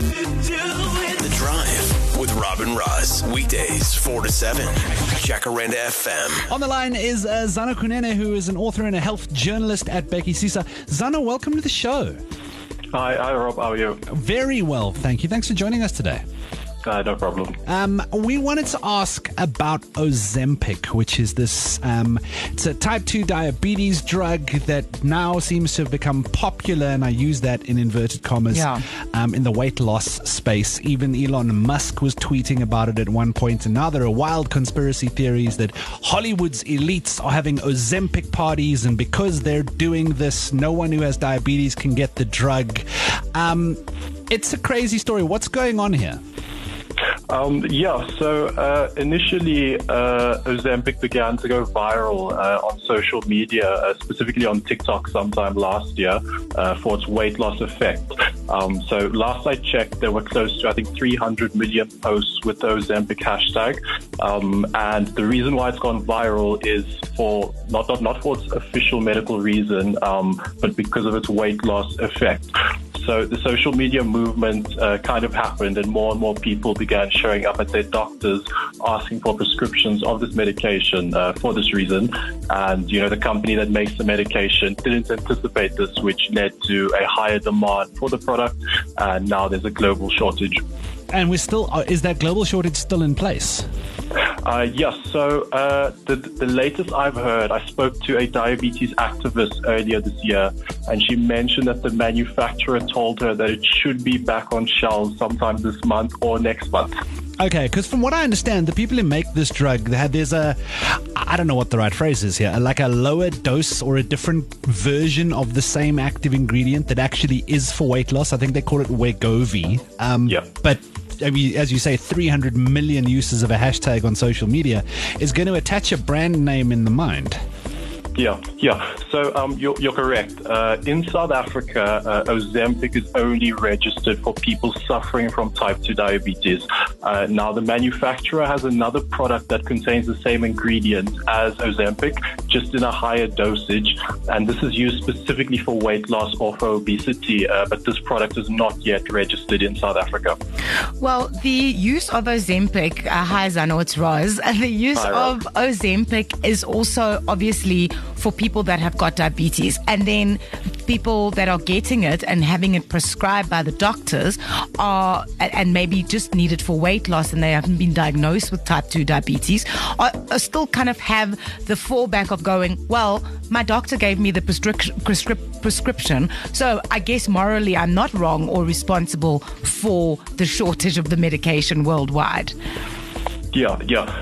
The Drive with Robin Ross. Weekdays 4 to 7. Jacaranda FM. On the line is Zana Kunene, who is an author and a health journalist at Bheki Cisa. Zana, welcome to the show. Hi, Rob. How are you? Very well, thank you. Thanks for joining us today. No problem. We wanted to ask about Ozempic, which is this, it's a type 2 diabetes drug that now seems to have become popular, and I use that in inverted commas, in the weight loss space. Even Elon Musk was tweeting about it at one point, and now there are wild conspiracy theories that Hollywood's elites are having Ozempic parties, and because they're doing this, no one who has diabetes can get the drug. It's a crazy story. What's going on here? So initially Ozempic began to go viral on social media, specifically on TikTok sometime last year for its weight loss effect. So last I checked, there were close to, I think, 300 million posts with the Ozempic hashtag. And the reason why it's gone viral is for not for its official medical reason, but because of its weight loss effect. So the social media movement kind of happened, and more people began showing up at their doctors asking for prescriptions of this medication for this reason. And, the company that makes the medication didn't anticipate this, which led to a higher demand for the product. And now there's a global shortage. And is that global shortage still in place? Yes. So the latest I've heard, I spoke to a diabetes activist earlier this year, and she mentioned that the manufacturer told her that it should be back on shelves sometime this month or next month. Okay, because from what I understand, the people who make this drug, there's I don't know what the right phrase is here, like a lower dose or a different version of the same active ingredient that actually is for weight loss. I think they call it Wegovy. But I mean, as you say, 300 million uses of a hashtag on social media is going to attach a brand name in the mind. Yeah. So you're correct. In South Africa, Ozempic is only registered for people suffering from type 2 diabetes. Now, the manufacturer has another product that contains the same ingredients as Ozempic, just in a higher dosage. And this is used specifically for weight loss or for obesity. But this product is not yet registered in South Africa. Well, the use of Ozempic, hi Zano, it's Roz. The use of Ozempic is also obviously for people that have got diabetes, and then people that are getting it and having it prescribed by the doctors are, and maybe just need it for weight loss and they haven't been diagnosed with type 2 diabetes, are still kind of have the fallback of going, well, my doctor gave me the prescription, so I guess morally I'm not wrong or responsible for the shortage of the medication worldwide. Yeah.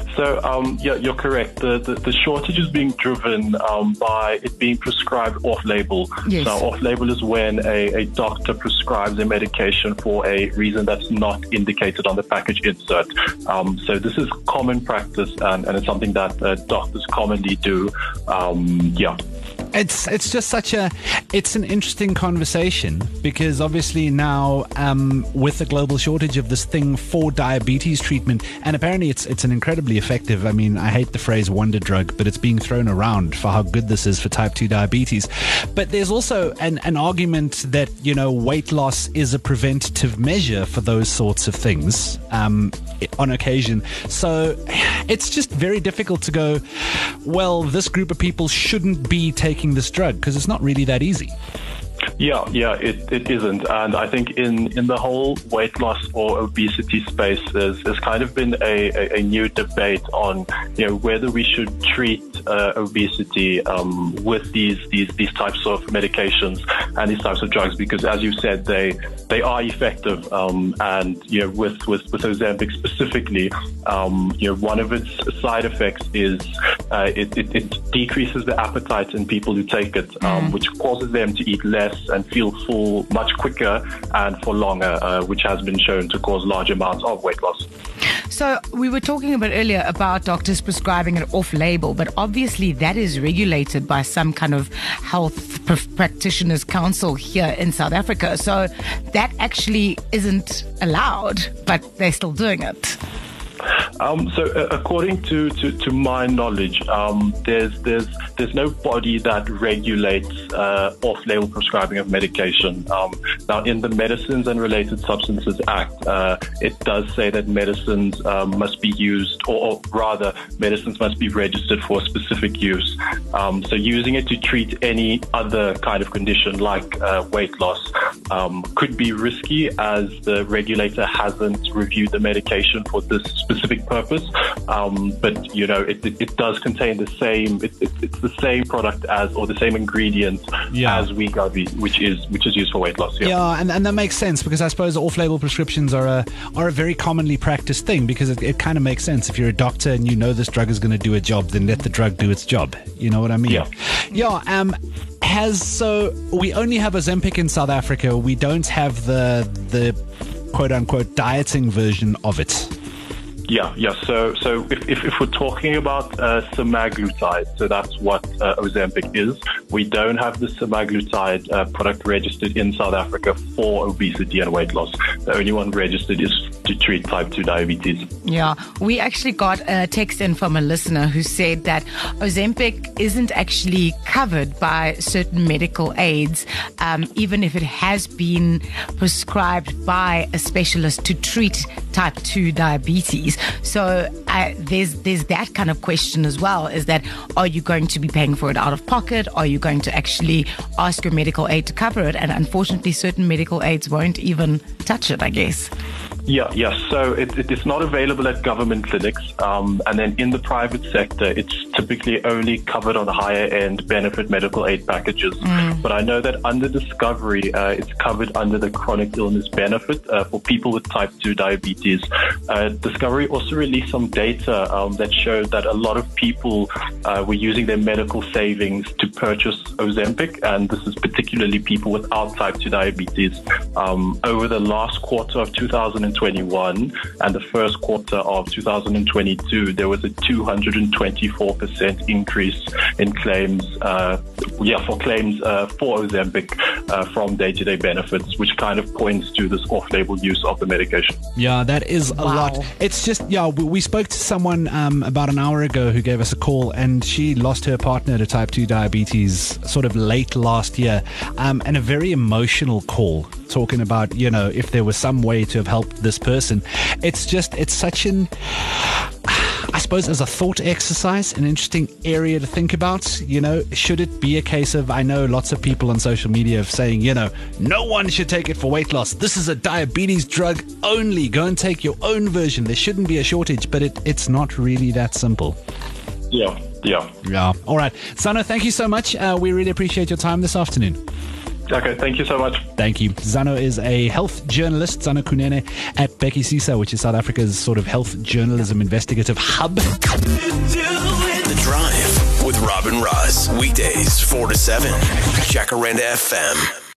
So, you're correct. The shortage is being driven by it being prescribed off-label. Yes. So off-label is when a doctor prescribes a medication for a reason that's not indicated on the package insert. So this is common practice, and it's something that doctors commonly do. It's just it's an interesting conversation, because obviously now with the global shortage of this thing for diabetes treatment, and apparently it's an incredibly effective, I mean, I hate the phrase wonder drug, but it's being thrown around for how good this is for type 2 diabetes. But there's also an argument that, weight loss is a preventative measure for those sorts of things on occasion. So it's just very difficult to go, well, this group of people shouldn't be taking this drug, because it's not really that easy. Yeah, it isn't. And I think in the whole weight loss or obesity space, there's kind of been a new debate on, whether we should treat obesity with these types of medications and these types of drugs, because as you said, they are effective. And, with Ozempic specifically, one of its side effects is it decreases the appetite in people who take it, which causes them to eat less and feel full much quicker and for longer, which has been shown to cause large amounts of weight loss. So we were talking a bit earlier about doctors prescribing it off-label, but obviously that is regulated by some kind of health practitioners council here in South Africa. So that actually isn't allowed, but they're still doing it. According to my knowledge, there's no body that regulates off-label prescribing of medication. Now, in the Medicines and Related Substances Act, it does say that medicines must be used, or rather, medicines must be registered for specific use. So using it to treat any other kind of condition like weight loss could be risky, as the regulator hasn't reviewed the medication for this specific purpose. But you know, it does contain the same. It's the same product as, or the same ingredient as Wegovy, which is used for weight loss. Yeah, and that makes sense, because I suppose off-label prescriptions are a very commonly practiced thing, because it kind of makes sense. If you're a doctor and you know this drug is going to do a job, then let the drug do its job. You know what I mean? Yeah. So we only have Ozempic in South Africa. We don't have the quote unquote dieting version of it. Yeah. So if we're talking about semaglutide, so that's what Ozempic is. We don't have the semaglutide product registered in South Africa for obesity and weight loss. The only one registered is to treat type 2 diabetes. Yeah, we actually got a text in from a listener who said that Ozempic isn't actually covered by certain medical aids, even if it has been prescribed by a specialist to treat type 2 diabetes. So there's that kind of question as well, is that, are you going to be paying for it out of pocket? Are you going to actually ask your medical aid to cover it? And unfortunately, certain medical aids won't even touch it, I guess. Yeah. So it's not available at government clinics. And then in the private sector, it's typically only covered on higher end benefit medical aid packages. But I know that under Discovery, it's covered under the chronic illness benefit for people with type 2 diabetes. Discovery also released some data that showed that a lot of people were using their medical savings to purchase Ozempic. And this is particularly people without type 2 diabetes. Over the last quarter of 2021 and the first quarter of 2022, there was a 224% increase in claims, for Ozempic from day-to-day benefits, which kind of points to this off-label use of the medication. Yeah, that is a lot. It's just, we spoke to someone about an hour ago who gave us a call, and she lost her partner to type 2 diabetes sort of late last year, and a very emotional call, talking about, if there was some way to have helped this person. It's such an, I suppose, as a thought exercise, an interesting area to think about. Should it be a case of, I know lots of people on social media of saying, no one should take it for weight loss. This is a diabetes drug only. Go and take your own version. There shouldn't be a shortage, but it's not really that simple. Yeah. All right. Zano, thank you so much. We really appreciate your time this afternoon. Okay, thank you so much. Thank you. Zano is a health journalist, Zano Kunene, at Becky Sisa, which is South Africa's sort of health journalism investigative hub. The Drive with Robin Ross. Weekdays 4 to 7. Jacaranda FM.